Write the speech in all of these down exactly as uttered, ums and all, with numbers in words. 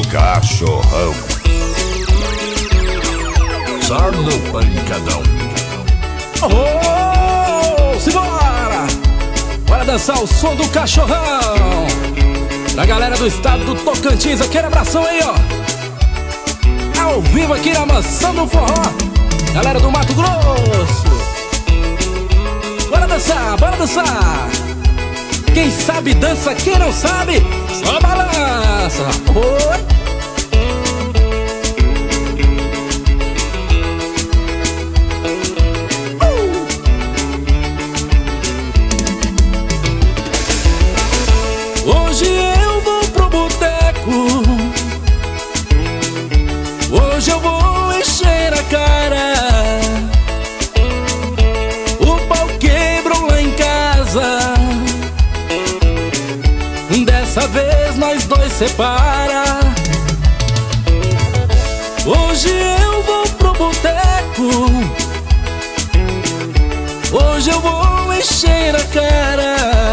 Cachorrão. Só no pancadão. Oh, simbora! Bora dançar o som do Cachorrão. Pra galera do estado do Tocantins, aquele abração aí, ó. Ao vivo aqui na Mansão do Forró. Galera do Mato Grosso. Bora dançar, bora dançar. Quem sabe dança, quem não sabe só balança. Oi. Hoje eu vou pro boteco, hoje eu vou encher a cara. O pau quebrou lá em casa, dessa vez nós dois separa. Hoje eu vou pro boteco, hoje eu vou encher a cara.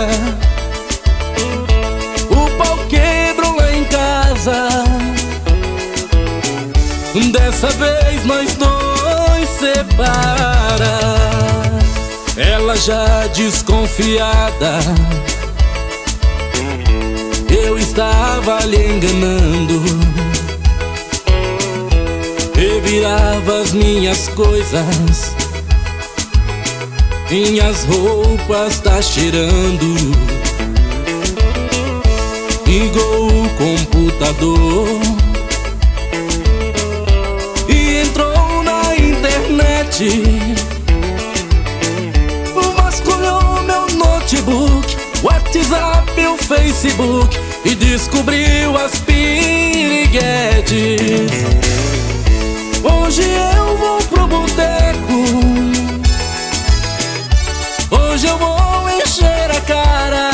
Dessa vez nós dois separa. Ela já desconfiada, eu estava lhe enganando. Revirava as minhas coisas, minhas roupas tá cheirando. Ligou o computador e entrou na internet. Vasculhou meu notebook, WhatsApp e o Facebook e descobriu as piriguetes. Hoje eu vou pro boteco, hoje eu vou encher a cara.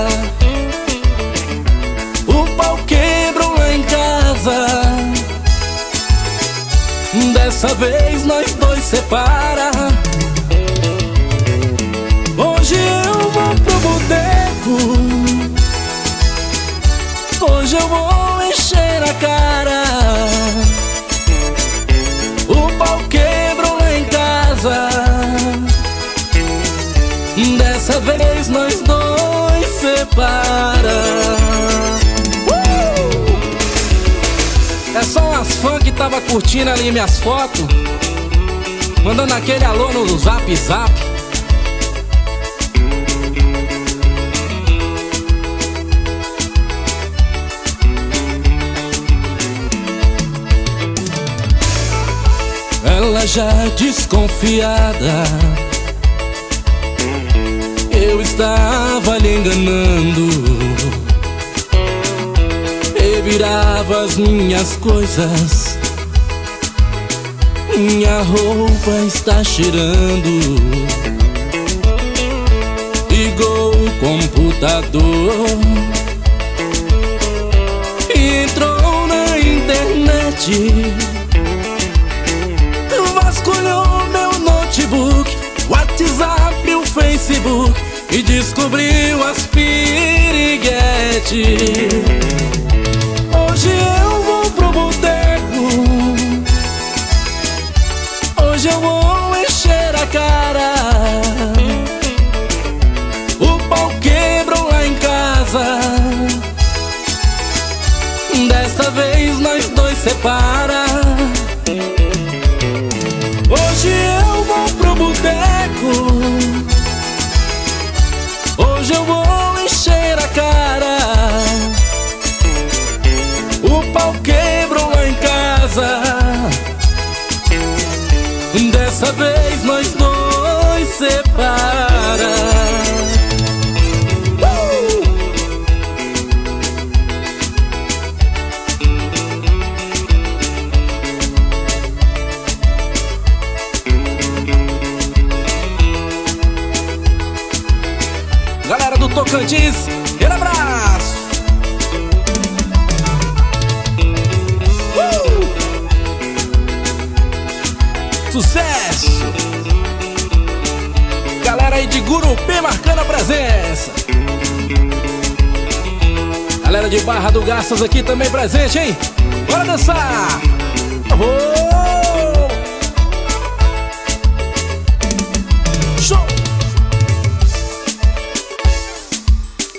O pau quebrou lá em casa, dessa vez nós dois separa. Hoje eu vou pro boteco, hoje eu vou encher a cara. O pau quebrou lá em casa, dessa vez nós dois separa. É só umas fãs que tava curtindo ali minhas fotos, mandando aquele alô no zap zap. Ela já desconfiada, eu estava lhe enganando. Revirava as minhas coisas, minha roupa está cheirando. Ligou o computador e entrou na internet. Vasculhou meu notebook, WhatsApp e o Facebook e descobriu as piriguetes. Hoje eu vou pro boteco, hoje eu vou encher a cara. O pau quebrou lá em casa, dessa vez nós dois separa. Hoje eu vou pro boteco, hoje eu vou encher a cara. O pau quebrou lá em casa, dessa vez nós dois separa. uh! Galera do Tocantins, aquele abraço. Sucesso! Galera aí de Gurupê marcando a presença. Galera de Barra do Garças aqui também presente, hein? Bora dançar! Oh!